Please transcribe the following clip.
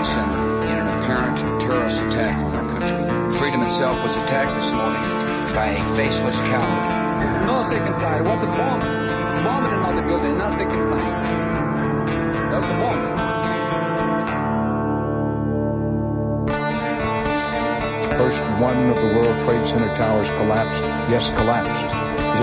place in an apparent terrorist attack on our country. Freedom itself was attacked this morning by a faceless coward. No second flight. It was a bomb. Bomb in another building, not second flight. That was a bomb. First one of the World Trade Center towers collapsed. Yes, collapsed.